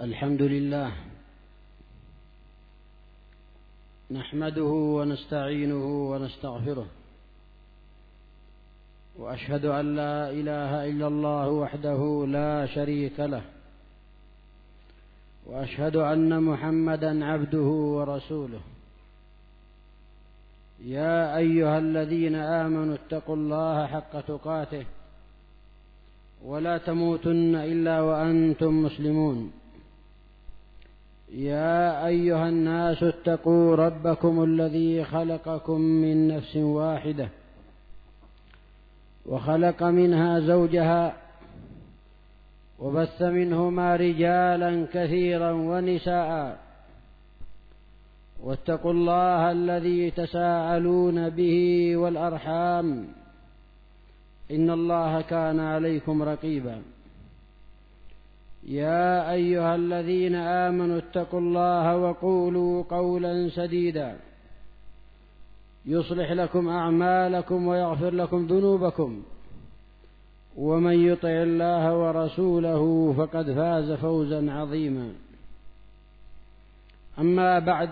الحمد لله نحمده ونستعينه ونستغفره، وأشهد أن لا إله إلا الله وحده لا شريك له، وأشهد أن محمدا عبده ورسوله. يا أيها الذين آمنوا اتقوا الله حق تقاته ولا تموتن إلا وأنتم مسلمون. يا أيها الناس اتقوا ربكم الذي خلقكم من نفس واحدة وخلق منها زوجها وبث منهما رجالا كثيرا ونساء، واتقوا الله الذي تساءلون به والأرحام إن الله كان عليكم رقيبا. يا أيها الذين آمنوا اتقوا الله وقولوا قولا سديدا يصلح لكم أعمالكم ويغفر لكم ذنوبكم، ومن يطع الله ورسوله فقد فاز فوزا عظيما. أما بعد،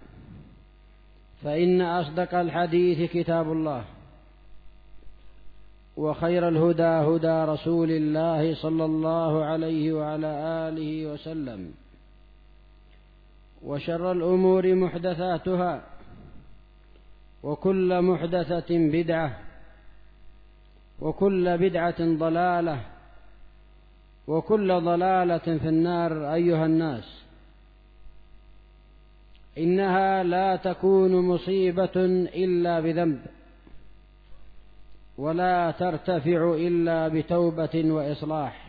فإن أصدق الحديث كتاب الله، وخير الهدى هدى رسول الله صلى الله عليه وعلى آله وسلم، وشر الأمور محدثاتها، وكل محدثة بدعة، وكل بدعة ضلالة، وكل ضلالة في النار. أيها الناس، إنها لا تكون مصيبة إلا بذنب، ولا ترتفع إلا بتوبة وإصلاح.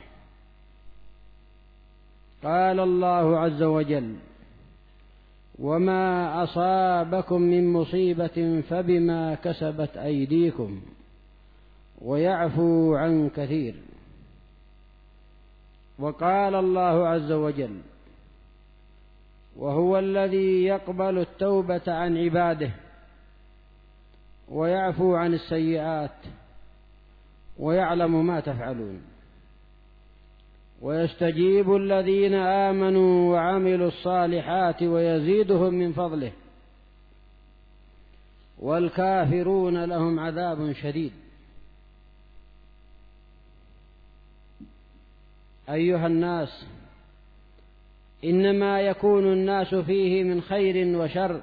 قال الله عز وجل: وما أصابكم من مصيبة فبما كسبت أيديكم ويعفو عن كثير. وقال الله عز وجل: وهو الذي يقبل التوبة عن عباده ويعفو عن السيئات ويعلم ما تفعلون، ويستجيب الذين آمنوا وعملوا الصالحات ويزيدهم من فضله، والكافرون لهم عذاب شديد. أيها الناس، إنما يكون الناس فيه من خير وشر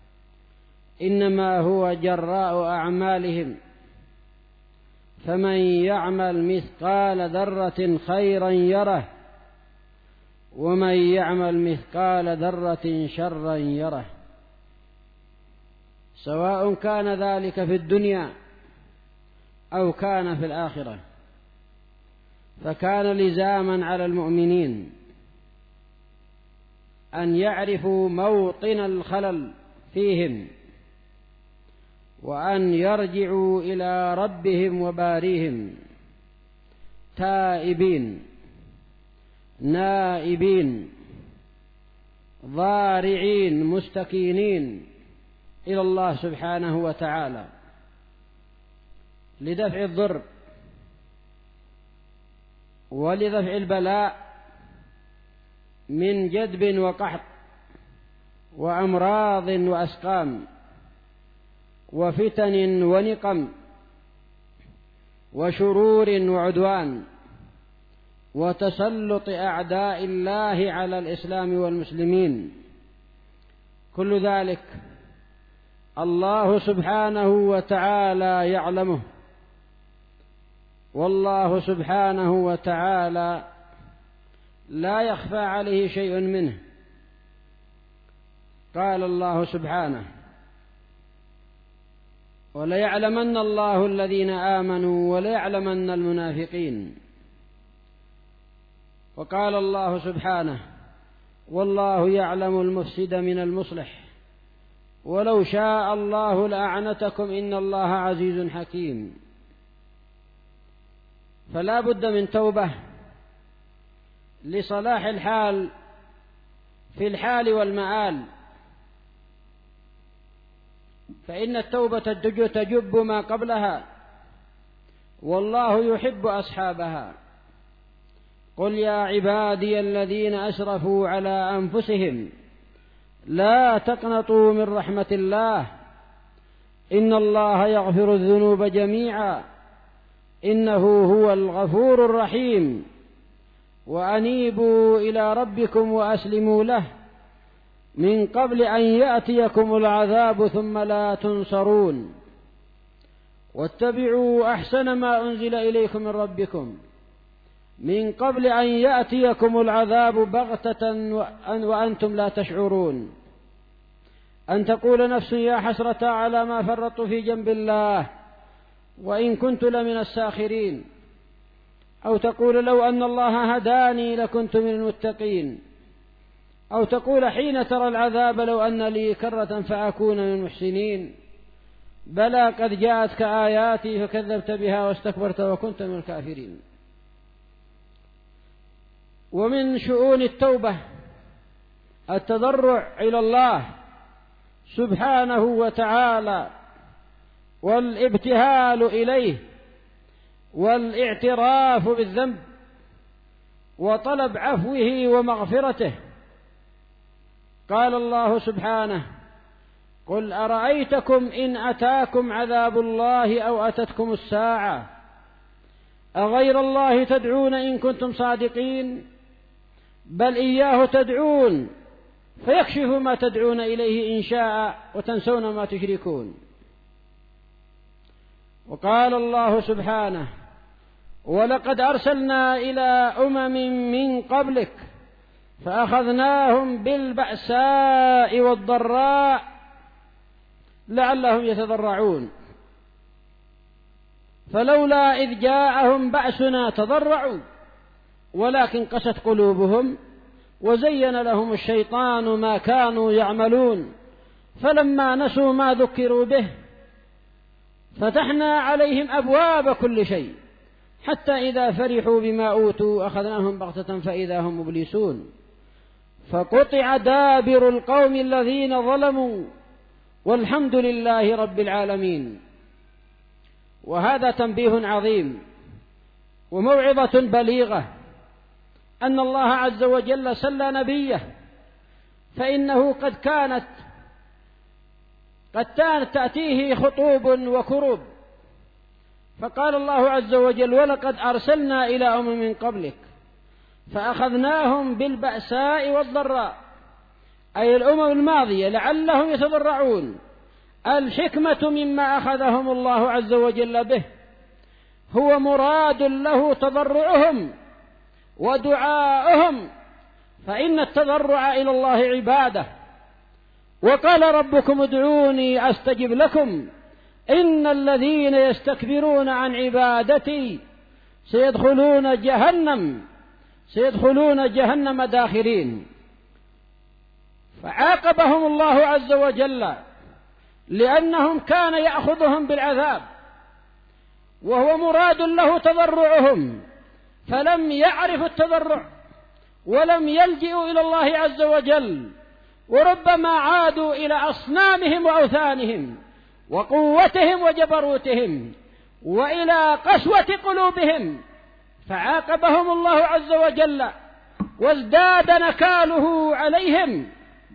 إنما هو جراء أعمالهم، فمن يعمل مثقال ذرة خيرا يره، ومن يعمل مثقال ذرة شرا يره، سواء كان ذلك في الدنيا أو كان في الآخرة. فكان لزاما على المؤمنين أن يعرفوا موطن الخلل فيهم، وأن يرجعوا إلى ربهم وباريهم تائبين نائبين ضارعين مستكينين إلى الله سبحانه وتعالى لدفع الضر ولدفع البلاء من جدب وقحط وأمراض وأسقام وفتن ونقم وشرور وعدوان وتسلط أعداء الله على الإسلام والمسلمين. كل ذلك الله سبحانه وتعالى يعلمه، والله سبحانه وتعالى لا يخفى عليه شيء منه. قال الله سبحانه: وليعلمن الله الذين آمنوا وليعلمن المنافقين. وقال الله سبحانه: والله يعلم المفسد من المصلح ولو شاء الله لأعنتكم إن الله عزيز حكيم. فلا بد من توبة لصلاح الحال في الحال والمآل، فإن التوبة تجب ما قبلها، والله يحب أصحابها. قل يا عبادي الذين أسرفوا على أنفسهم لا تقنطوا من رحمة الله إن الله يغفر الذنوب جميعا إنه هو الغفور الرحيم وأنيبوا إلى ربكم وأسلموا له من قبل أن يأتيكم العذاب ثم لا تنصرون واتبعوا أحسن ما أنزل إليكم من ربكم من قبل أن يأتيكم العذاب بغتة وأنتم لا تشعرون أن تقول نفس يا حسرة على ما فرطت في جنب الله وإن كنت لمن الساخرين أو تقول لو أن الله هداني لكنت من المتقين أو تقول حين ترى العذاب لو أن لي كرة فأكون من المحسنين بلى قد جاءتك آياتي فكذبت بها واستكبرت وكنت من الكافرين. ومن شؤون التوبة التضرع إلى الله سبحانه وتعالى والابتهال إليه والاعتراف بالذنب وطلب عفوه ومغفرته. قال الله سبحانه قل أرأيتكم إن أتاكم عذاب الله أو أتتكم الساعة أغير الله تدعون إن كنتم صادقين بل إياه تدعون فيكشف ما تدعون إليه إن شاء وتنسون ما تشركون. وقال الله سبحانه ولقد أرسلنا إلى من قبلك فأخذناهم بالبأساء والضراء لعلهم يتضرعون فلولا إذ جاءهم بأسنا تضرعوا ولكن قست قلوبهم وزين لهم الشيطان ما كانوا يعملون فلما نسوا ما ذكروا به فتحنا عليهم أبواب كل شيء حتى إذا فرحوا بما أوتوا أخذناهم بغتة فإذا هم مبلسون فقطع دابر القوم الذين ظلموا والحمد لله رب العالمين. وهذا تنبيه عظيم وموعظة بليغة أن الله عز وجل سلى نبيه فإنه قد كانت تأتيه خطوب وكروب فقال الله عز وجل ولقد أرسلنا إلى من قبلك فأخذناهم بالبأساء والضراء أي الأمم الماضية لعلهم يتضرعون. الحكمة مما أخذهم الله عز وجل به هو مراد له تضرعهم ودعاءهم فإن التضرع إلى الله عبادة. وقال ربكم ادعوني أستجب لكم إن الذين يستكبرون عن عبادتي سيدخلون جهنم داخرين. فعاقبهم الله عز وجل لأنهم كان يأخذهم بالعذاب وهو مراد له تضرعهم فلم يعرفوا التضرع ولم يلجئوا إلى الله عز وجل وربما عادوا إلى أصنامهم وأوثانهم وقوتهم وجبروتهم وإلى قسوة قلوبهم فعاقبهم الله عز وجل وازداد نكاله عليهم.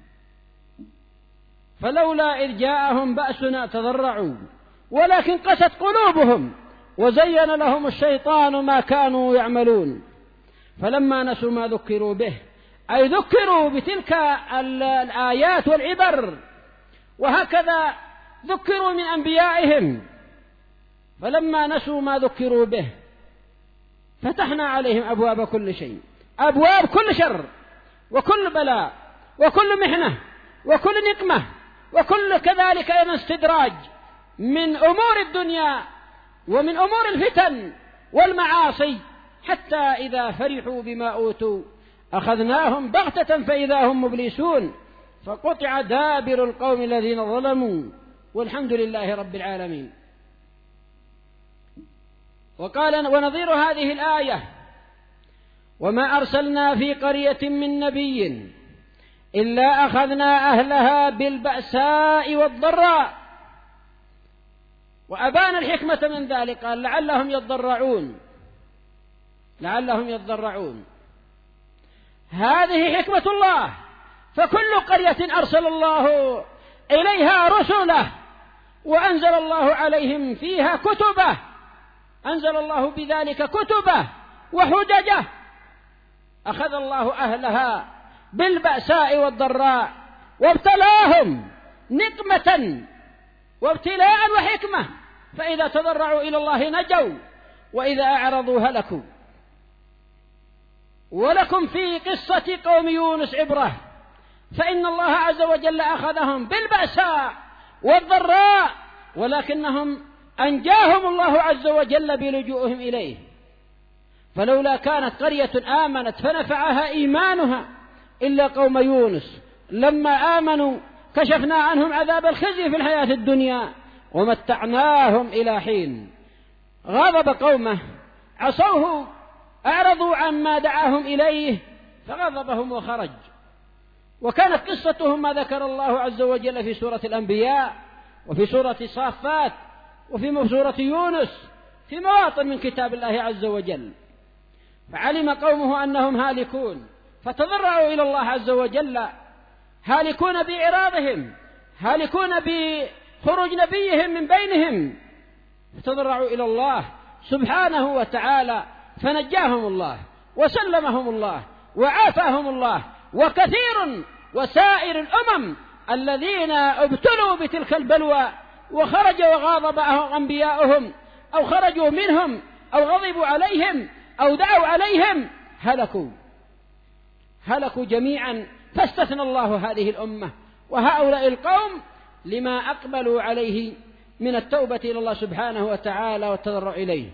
فلولا إذ جاءهم بأسنا تضرعوا ولكن قست قلوبهم وزين لهم الشيطان ما كانوا يعملون فلما نسوا ما ذكروا به أي ذكروا بتلك الآيات والعبر وهكذا ذكروا من أنبيائهم فلما نسوا ما ذكروا به فتحنا عليهم أبواب كل شيء أبواب كل شر وكل بلاء وكل محنة وكل نقمة وكل كذلك أيضا استدراج من أمور الدنيا ومن أمور الفتن والمعاصي حتى إذا فرحوا بما أوتوا أخذناهم بغتة فإذا هم مبلسون فقطع دابر القوم الذين ظلموا والحمد لله رب العالمين. وقال ونظير هذه الآية وما أرسلنا في قرية من نبي إلا أخذنا أهلها بالبأساء والضراء. وأبان الحكمة من ذلك قال لعلهم يضرعون هذه حكمة الله. فكل قرية أرسل الله إليها رسله وأنزل الله عليهم فيها كتبه، أنزل الله بذلك كتبه وحججه، أخذ الله أهلها بالبأساء والضراء وابتلاهم نقمة وابتلاء وحكمة، فإذا تضرعوا إلى الله نجوا وإذا أعرضوا هلكوا. ولكم في قصة قوم يونس عبرة، فإن الله عز وجل أخذهم بالبأساء والضراء ولكنهم أنجاهم الله عز وجل بلجوءهم إليه. فلولا كانت قرية آمنت فنفعها إيمانها إلا قوم يونس لما آمنوا كشفنا عنهم عذاب الخزي في الحياة الدنيا ومتعناهم إلى حين. غضب قومه، عصوه، أعرضوا عما دعاهم إليه فغضبهم وخرج. وكانت قصتهم ما ذكر الله عز وجل في سورة الأنبياء وفي سورة صافات وفي سورة يونس في مواطن من كتاب الله عز وجل. فعلم قومه أنهم هالكون فتضرعوا إلى الله عز وجل، هالكون بإعراضهم، هالكون بخروج نبيهم من بينهم، فتضرعوا إلى الله سبحانه وتعالى فنجاهم الله وسلمهم الله وعافاهم الله. وكثير وسائر الأمم الذين ابتلوا بتلك البلوى وخرج وغاضب أنبياؤهم أو خرجوا منهم أو غضبوا عليهم أو دعوا عليهم هلكوا جميعا، فاستثنى الله هذه الأمة وهؤلاء القوم لما أقبلوا عليه من التوبة إلى الله سبحانه وتعالى والتضرع إليه.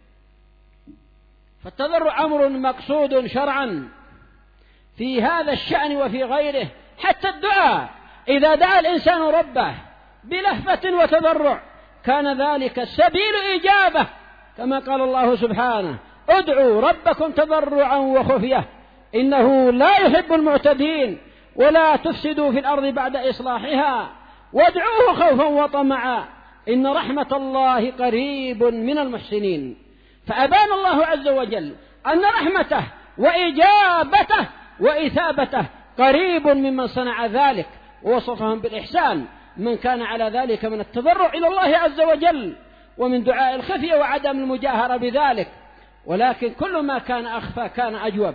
فالتضرع أمر مقصود شرعا في هذا الشأن وفي غيره. حتى الدعاء إذا دعا الإنسان ربه بلهفة وتضرع كان ذلك سبيل إجابة، كما قال الله سبحانه: ادعوا ربكم تضرعا وخفية إنه لا يحب المعتدين ولا تفسدوا في الأرض بعد إصلاحها وادعوه خوفا وطمعا إن رحمة الله قريب من المحسنين. فأبان الله عز وجل أن رحمته وإجابته وإثابته قريب ممن صنع ذلك، ووصفهم بالإحسان من كان على ذلك من التضرع إلى الله عز وجل ومن دعاء الخفية وعدم المجاهرة بذلك. ولكن كل ما كان أخفى كان أجوب.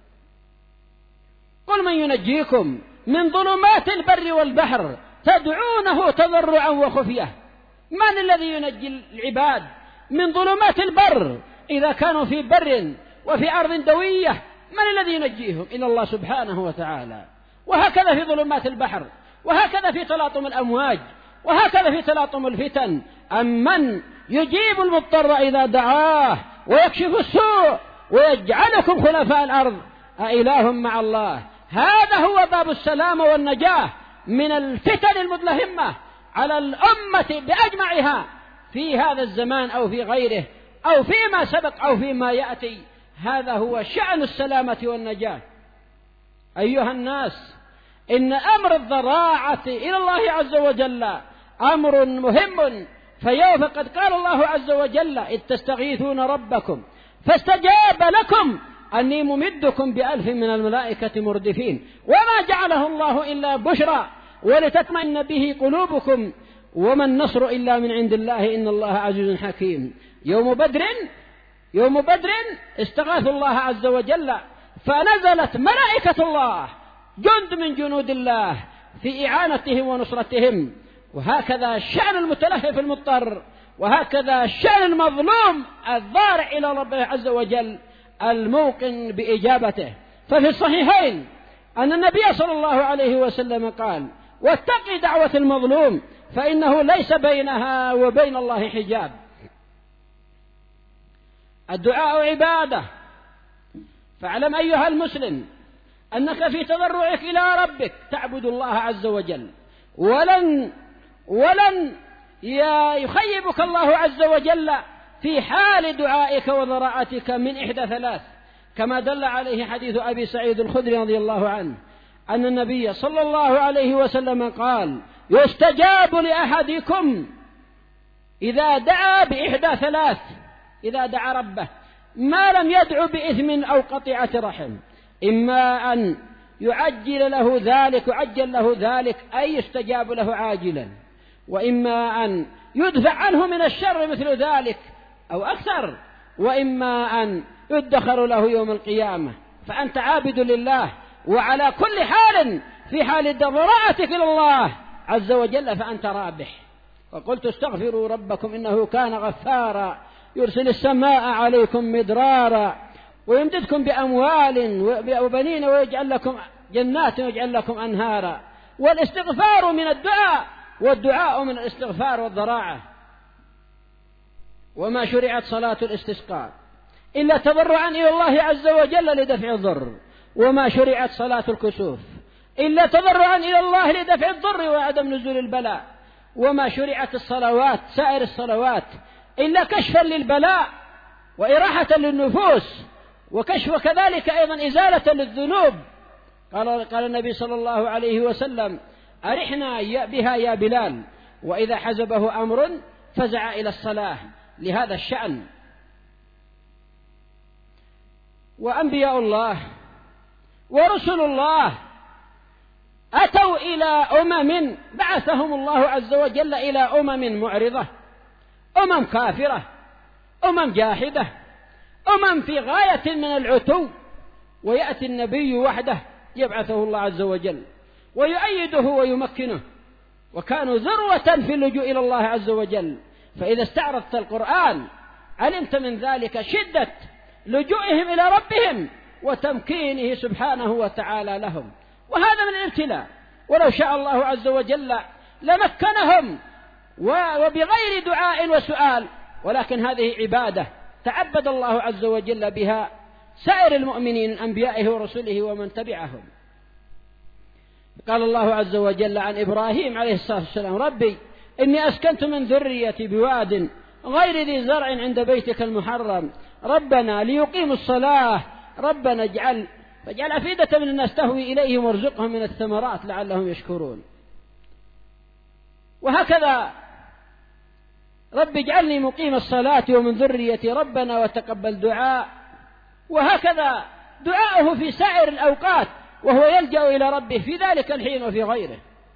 قل من ينجيكم من ظلمات البر والبحر تدعونه تضرعا وخفية. من الذي ينجي العباد من ظلمات البر إذا كانوا في بر وفي أرض دوية؟ من الذي ينجيهم؟ إلا الله سبحانه وتعالى. وهكذا في ظلمات البحر، وهكذا في تلاطم الأمواج، وهكذا في تلاطم الفتن. أمن يجيب المضطر إذا دعاه ويكشف السوء ويجعلكم خلفاء الأرض أإله مع الله؟ هذا هو باب السلام والنجاة من الفتن المدلهمة على الأمة بأجمعها في هذا الزمان أو في غيره أو فيما سبق أو فيما يأتي. هذا هو شأن السلامة والنجاة. أيها الناس، إن أمر الضراعة إلى الله عز وجل أمر مهم. فقد قال الله عز وجل: إذ تستغيثون ربكم فاستجاب لكم أني ممدكم ب1000 من الملائكة مردفين وما جعله الله إلا بشرى ولتطمئن به قلوبكم وما النصر إلا من عند الله إن الله عزيز حكيم. يوم بدر استغاثوا الله عز وجل فنزلت ملائكة الله جند من جنود الله في إعانتهم ونصرتهم. وهكذا شأن المتلهف المضطر، وهكذا شأن المظلوم الضارع إلى ربه عز وجل الموقن بإجابته. ففي الصحيحين أن النبي صلى الله عليه وسلم قال: واتقي دعوة المظلوم فإنه ليس بينها وبين الله حجاب. الدعاء عبادة، فاعلم أيها المسلم أنك في تضرعك إلى ربك تعبد الله عز وجل، ولن يخيبك الله عز وجل في حال دعائك وضراعتك من إحدى ثلاث، كما دل عليه حديث أبي سعيد الخدري رضي الله عنه أن النبي صلى الله عليه وسلم قال: يستجاب لأحدكم إذا دعا بإحدى ثلاث، إذا دعا ربه ما لم يدعو بإثم أو قطيعة رحم إما أن يعجل له ذلك أي يستجاب له عاجلا، وإما أن يدفع عنه من الشر مثل ذلك أو أكثر، وإما أن يدخر له يوم القيامة. فأنت عابد لله، وعلى كل حال في حال ضراعتك إلى الله عز وجل فأنت رابح. وقلت استغفروا ربكم إنه كان غفارا يرسل السماء عليكم مدرارا ويمددكم بأموال وبنين ويجعل لكم جنات ويجعل لكم أنهارا. والاستغفار من الدعاء، والدعاء من الاستغفار والضراعة. وما شرعت صلاة الاستسقاء إلا تضرعا إلى الله عز وجل لدفع الضر، وما شرعت صلاة الكسوف إلا تضرعا إلى الله لدفع الضر وعدم نزول البلاء، وما شرعت الصلوات سائر الصلوات إلا كشفا للبلاء وإراحة للنفوس، وكشف كذلك أيضا إزالة للذنوب. قال النبي صلى الله عليه وسلم: أرحنا بها يا بلال، وإذا حزبه أمر فزع إلى الصلاة، لهذا الشأن. وأنبياء الله ورسل الله أتوا إلى بعثهم الله عز وجل إلى معرضة، كافرة، جاحدة، في غاية من العتو، ويأتي النبي وحده يبعثه الله عز وجل ويؤيده ويمكنه، وكانوا ذروة في اللجوء إلى الله عز وجل. فإذا استعرضت القرآن علمت من ذلك شدة لجوئهم إلى ربهم وتمكينه سبحانه وتعالى لهم، وهذا من الابتلاء. ولو شاء الله عز وجل لمكنهم وبغير دعاء وسؤال، ولكن هذه عبادة تعبد الله عز وجل بها سائر المؤمنين أنبيائه ورسله ومن تبعهم. قال الله عز وجل عن إبراهيم عليه الصلاة والسلام: ربي إني أسكنت من ذريتي بواد غير ذي زرع عند بيتك المحرم ربنا ليقيموا الصلاة ربنا فاجعل أفئدة من الناس تهوي إليهم وارزقهم من الثمرات لعلهم يشكرون. وهكذا: رب اجعلني مقيم الصلاة ومن ذريتي ربنا وتقبل دعاء. وهكذا دعاؤه في سائر الأوقات وهو يلجأ إلى ربه في ذلك الحين وفي غيره.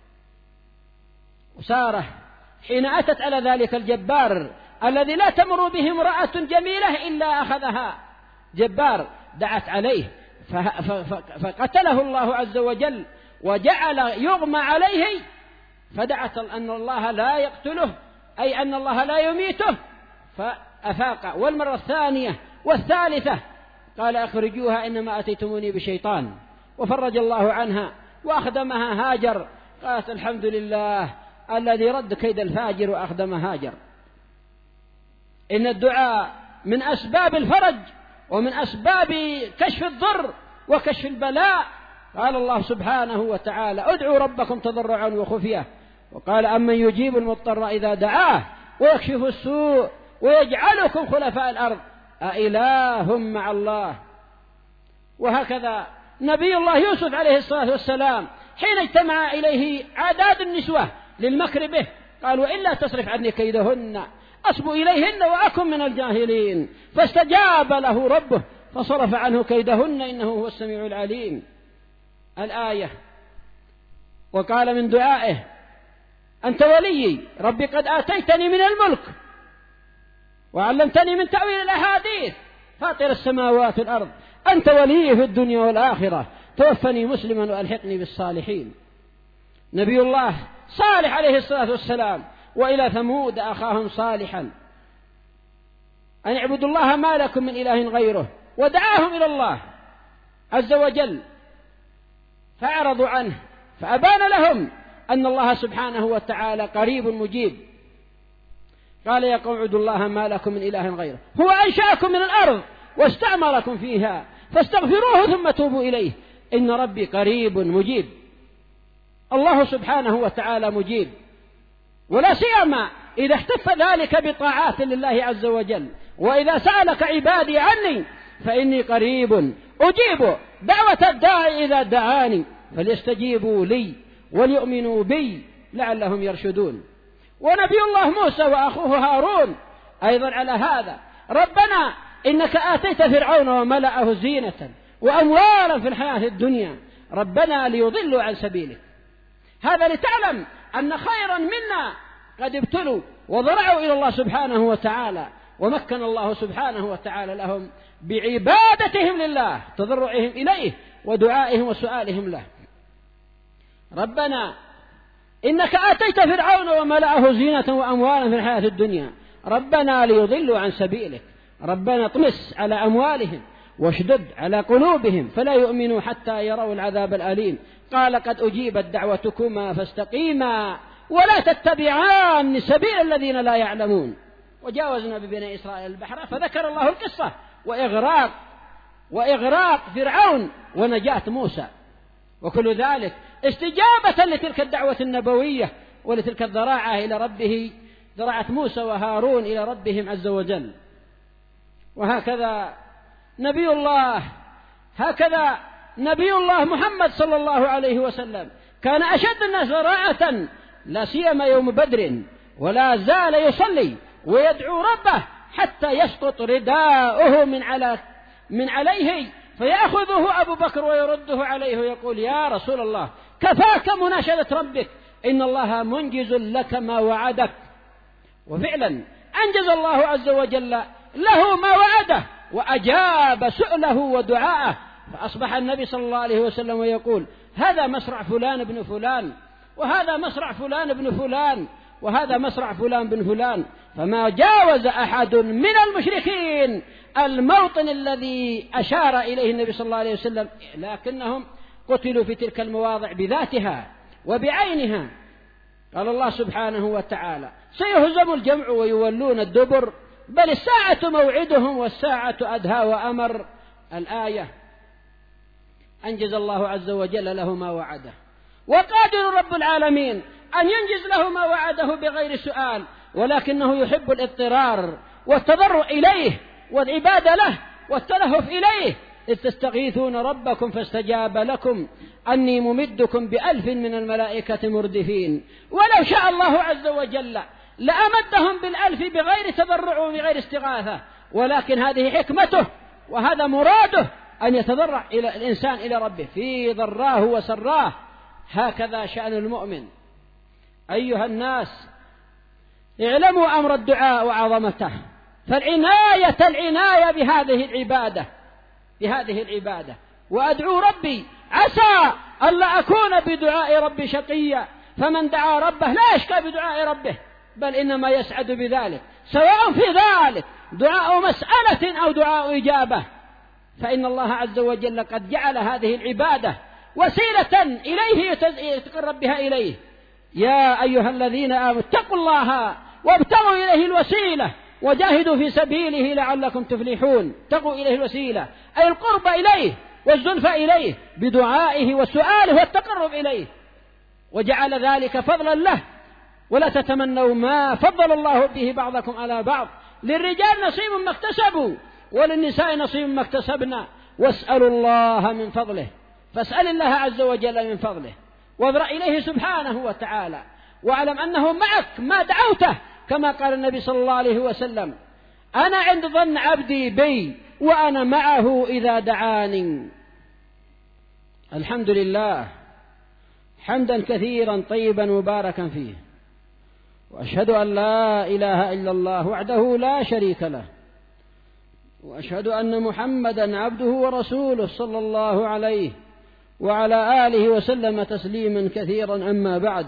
وسارة حين أتت على ذلك الجبار الذي لا تمر به امرأة جميلة إلا أخذها، جبار، دعت عليه فقتله الله عز وجل وجعل يغمى عليه، فدعت أن الله لا يقتله، أي أن الله لا يميته، فأفاق. والمرة الثانية والثالثة قال: أخرجوها إنما أتيتموني بشيطان، وفرج الله عنها وأخدمها هاجر. قالت: الحمد لله الذي رد كيد الفاجر وأخدم هاجر. إن الدعاء من أسباب الفرج ومن أسباب كشف الضر وكشف البلاء. قال الله سبحانه وتعالى: ادعوا ربكم تضرعا وخفية. وقال: أمن يجيب المضطر إذا دعاه ويكشف السوء ويجعلكم خلفاء الأرض أإله مع الله. وهكذا نبي الله يوسف عليه الصلاة والسلام حين اجتمع إليه عداد النسوة للمكر به قالوا: إلا تصرف عني كيدهن أصب إليهن وأكن من الجاهلين، فاستجاب له ربه فصرف عنه كيدهن إنه هو السميع العليم. الآية. وقال من دعائه: أنت وليي ربي قد آتيتني من الملك وعلمتني من تأويل الأحاديث فاطر السماوات والأرض أنت وليي في الدنيا والآخرة توفني مسلما وألحقني بالصالحين. نبي الله صالح عليه الصلاة والسلام: وإلى ثمود أخاهم صالحا أن اعبدوا الله ما لكم من إله غيره، ودعاهم إلى الله عز وجل فأعرضوا عنه، فأبان لهم أن الله سبحانه وتعالى قريب مجيب. قال: يا قوم اعبدوا الله ما لكم من إله غيره هو أنشأكم من الأرض واستعمركم فيها فاستغفروه ثم توبوا إليه إن ربي قريب مجيب. الله سبحانه وتعالى مجيب، ولا سيما إذا احتف ذلك بطاعات لله عز وجل. وإذا سألك عبادي عني فإني قريب أجيب دعوة الداعي إذا دعاني فليستجيبوا لي وليؤمنوا بي لعلهم يرشدون. ونبي الله موسى وأخوه هارون أيضا على هذا: ربنا إنك آتيت فرعون وملأه زينة وأموالا في الحياة الدنيا، ربنا ليضلوا عن سبيلك. هذا لتعلم أن خيرا منا قد ابتلوا وضرعوا إلى الله سبحانه وتعالى، ومكن الله سبحانه وتعالى لهم بعبادتهم لله، تضرعهم إليه ودعائهم وسؤالهم له. ربنا إنك آتيت فرعون وملأه زينة وأموالا في الحياة الدنيا، ربنا ليضلوا عن سبيلك، ربنا اطمس على أموالهم واشدد على قلوبهم فلا يؤمنوا حتى يروا العذاب الأليم. قال قد أجيبت دعوتكما فاستقيما ولا تتبعان سبيل الذين لا يعلمون. وجاوزنا ببني إسرائيل البحر فذكر الله القصة وإغراق فرعون ونجاة موسى، وكل ذلك استجابة لتلك الدعوة النبوية ولتلك الضراعة إلى ربه، ضراعة موسى وهارون إلى ربهم عز وجل. وهكذا نبي الله محمد صلى الله عليه وسلم كان أشد الناس ضراعة، لا سيما يوم بدر، ولا زال يصلي ويدعو ربه حتى يسقط رداؤه من عليه فيأخذه أبو بكر ويرده عليه ويقول يا رسول الله كفاك مناشدة ربك، إن الله منجز لك ما وعدك. وفعلا أنجز الله عز وجل له ما وعده وأجاب سؤله ودعاءه، فأصبح النبي صلى الله عليه وسلم يقول هذا مسرع فلان بن فلان، وهذا مسرع فلان بن فلان، وهذا مسرع فلان بن فلان. فما جاوز أحد من المشركين الموطن الذي أشار إليه النبي صلى الله عليه وسلم، لكنهم قتلوا في تلك المواضع بذاتها وبعينها. قال الله سبحانه وتعالى سيهزم الجمع ويولون الدبر بل الساعة موعدهم والساعة أدهى وأمر. الآية أنجز الله عز وجل له ما وعده، وقادر رب العالمين أن ينجز له ما وعده بغير سؤال، ولكنه يحب الاضطرار والتضرع إليه والعبادة له والتلهف إليه. إذ تستغيثون ربكم فاستجاب لكم أني ممدكم ب1000 من الملائكة مردفين. ولو شاء الله عز وجل لأمدهم ب1000 بغير تضرع وبغير استغاثة، ولكن هذه حكمته وهذا مراده أن يتضرع إلى الإنسان إلى ربه في ضراه وسراه. هكذا شأن المؤمن. أيها الناس اعلموا أمر الدعاء وعظمته، العناية بهذه العبادة، وأدعو ربي عسى ألا أكون بدعاء ربي شقيا، فمن دعا ربه لا يشقى بدعاء ربه، بل إنما يسعد بذلك، سواء في ذلك دعاء مسألة أو دعاء إجابة، فإن الله عز وجل قد جعل هذه العبادة وسيلة إليه يتقرب بها إليه. يا أيها الذين آمنوا اتقوا الله وابتغوا إليه الوسيلة وجاهدوا في سبيله لعلكم تفلحون. اتقوا إليه الوسيلة أي القرب إليه والزلفى إليه بدعائه وسؤاله والتقرب إليه، وجعل ذلك فضلا له. ولا تتمنوا ما فضل الله به بعضكم على بعض، للرجال نصيب ما اكتسبوا وللنساء نصيب ما اكتسبنا، واسألوا الله من فضله. فاسأل الله عز وجل من فضله واضرع إليه سبحانه وتعالى، واعلم أنه معك ما دعوته، كما قال النبي صلى الله عليه وسلم أنا عند ظن عبدي بي وأنا معه إذا دعاني. الحمد لله حمدا كثيرا طيبا مباركا فيه، وأشهد أن لا إله إلا الله وحده لا شريك له، وأشهد أن محمدا عبده ورسوله صلى الله عليه وعلى آله وسلم تسليما كثيرا. أما بعد،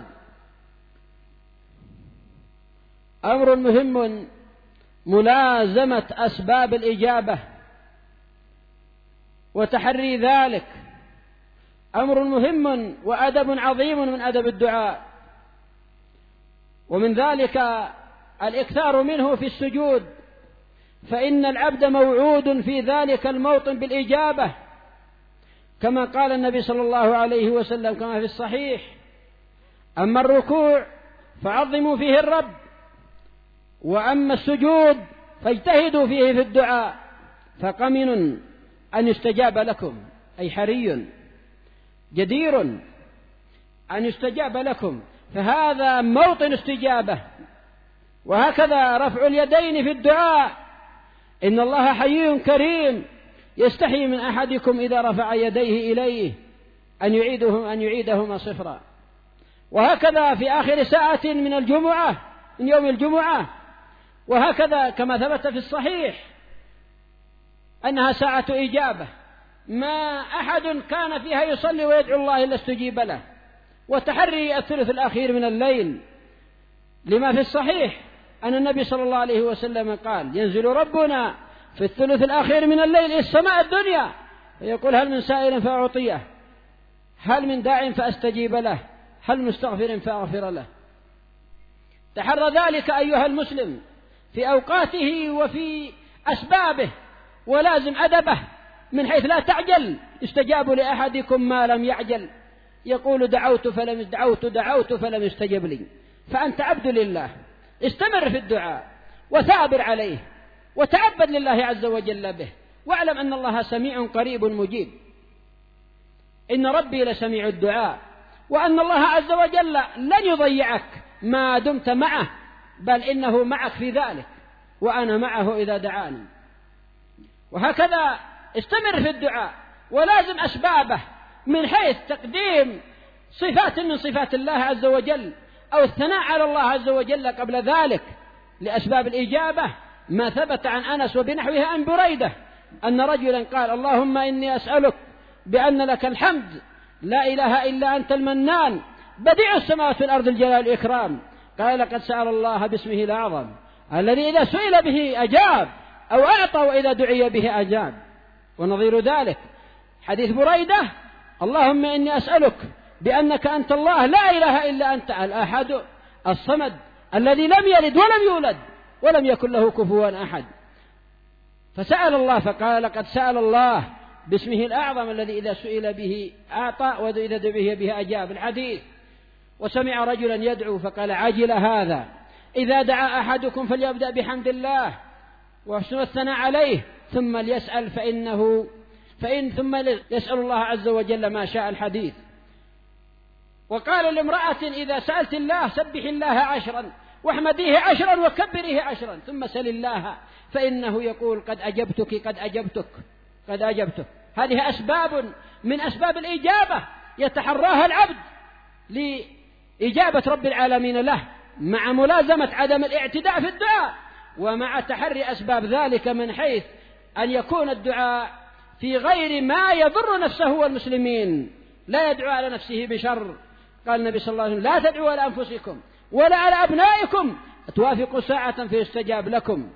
أمر مهم ملازمة أسباب الإجابة وتحري ذلك، أمر مهم وأدب عظيم من أدب الدعاء، ومن ذلك الإكثار منه في السجود، فإن العبد موعود في ذلك الموطن بالإجابة، كما قال النبي صلى الله عليه وسلم كما في الصحيح أما الركوع فعظموا فيه الرب، وأما السجود فاجتهدوا فيه في الدعاء، فقمن أن يستجاب لكم، أي حري جدير أن يستجاب لكم، فهذا موطن استجابة. وهكذا رفع اليدين في الدعاء، إن الله حي كريم يستحي من أحدكم إذا رفع يديه إليه أن يعيدهما صفرا. وهكذا في آخر ساعة من يوم الجمعة، وهكذا كما ثبت في الصحيح أنها ساعة إجابة، ما أحد كان فيها يصلي ويدعو الله إلا استجيب له. وتحري الثلث الأخير من الليل، لما في الصحيح أن النبي صلى الله عليه وسلم قال: ينزل ربنا في الثلث الأخير من الليل إلى السماء الدنيا فيقول: هل من سائل فأعطيه، هل من داع فأستجيب له، هل مستغفر فأغفر له. تحرى ذلك أيها المسلم في أوقاته وفي أسبابه، ولازم أدبه من حيث لا تعجل. استجاب لأحدكم ما لم يعجل، يقول: دعوت فلم يستجب لي. فأنت عبد لله، استمر في الدعاء وثابر عليه وتعبد لله عز وجل به، واعلم أن الله سميع قريب مجيب. إن ربي لسميع الدعاء، وأن الله عز وجل لن يضيعك ما دمت معه، بل إنه معك في ذلك، وأنا معه إذا دعاني. وهكذا استمر في الدعاء ولازم أسبابه، من حيث تقديم صفات من صفات الله عز وجل أو الثناء على الله عز وجل قبل ذلك لأسباب الإجابة، ما ثبت عن أنس وبنحوها عن بريدة أن رجلا قال: اللهم إني أسألك بأن لك الحمد لا إله إلا أنت المنان بديع السماوات والأرض الجلال والإكرام. قال: لقد سأل الله باسمه الأعظم الذي إذا سئل به أجاب، أو أعطى وإذا دعي به أجاب. ونظير ذلك حديث بريدة: اللهم إني أسألك بأنك أنت الله لا إله إلا أنت الأحد الصمد الذي لم يلد ولم يولد ولم يكن له كفوا أحد. فسأل الله فقال: لقد سأل الله باسمه الأعظم الذي إذا سئل به أعطى وإذا دعي به أجاب. الحديث. وسمع رجلا يدعو فقال: عجل هذا، إذا دعا أحدكم فليبدأ بحمد الله وحسن الثناء عليه ثم ليسأل ثم يسأل الله عز وجل ما شاء. الحديث. وقال لامرأة: إذا سألت الله سبح الله 10 واحمديه 10 وكبريه 10 ثم سل الله فإنه يقول: قد أجبتك. هذه أسباب من أسباب الإجابة يتحراها العبد لإجابة رب العالمين له، مع ملازمة عدم الاعتداء في الدعاء، ومع تحري أسباب ذلك من حيث أن يكون الدعاء في غير ما يضر نفسه والمسلمين، لا يدعو على نفسه بشر. قال النبي صلى الله عليه وسلم: لا تدعوا على أنفسكم ولا على أبنائكم توافقوا ساعة فيستجاب لكم.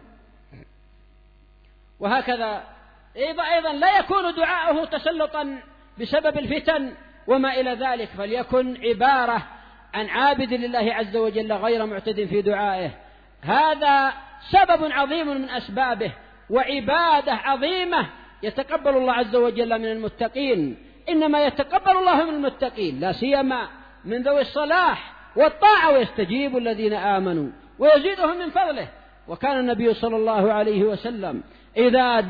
وهكذا أيضا لا يكون دعاؤه تسلطا بسبب الفتن وما إلى ذلك، فليكن عبارة عن عابد لله عز وجل غير معتد في دعائه. هذا سبب عظيم من أسبابه وعبادة عظيمة يتقبل الله عز وجل من المتقين. إنما يتقبل الله من المتقين لا سيما من ذوي الصلاح والطاعة، ويستجيب الذين آمنوا ويزيدهم من فضله. وكان النبي صلى الله عليه وسلم إذا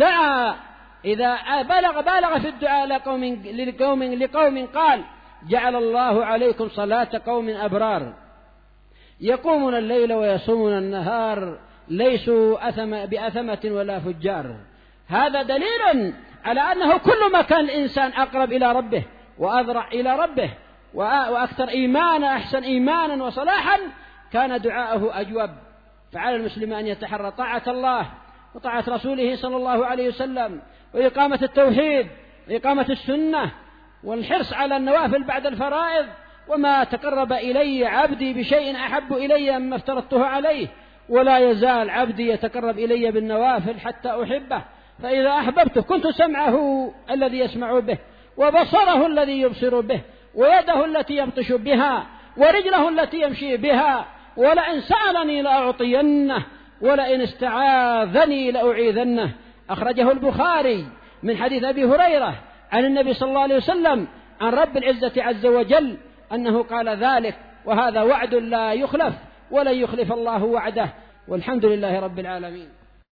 بالغ في الدعاء لقوم قال: جعل الله عليكم صلاة قوم أبرار يقومون الليل ويصومون النهار ليسوا بأثمة ولا فجار. هذا دليل على أنه كل ما كان الإنسان أقرب إلى ربه وأذرع إلى ربه وأكثر إيمانا أحسن إيمانا وصلاحا كان دعاءه أجوب. فعلى المسلم أن يتحرى طاعة الله وطاعة رسوله صلى الله عليه وسلم، وإقامة التوحيد وإقامة السنة، والحرص على النوافل بعد الفرائض. وما تقرب إلي عبدي بشيء أحب إلي مما افترضته عليه، ولا يزال عبدي يتقرب إلي بالنوافل حتى أحبه، فإذا أحببته كنت سمعه الذي يسمع به، وبصره الذي يبصر به، ويده التي يبطش بها، ورجله التي يمشي بها. ولئن سألني لأعطينه، ولئن استعاذني لأعيذنه. أخرجه البخاري من حديث أبي هريرة عن النبي صلى الله عليه وسلم عن رب العزة عز وجل أنه قال ذلك، وهذا وعد لا يخلف ولن يخلف الله وعده. والحمد لله رب العالمين.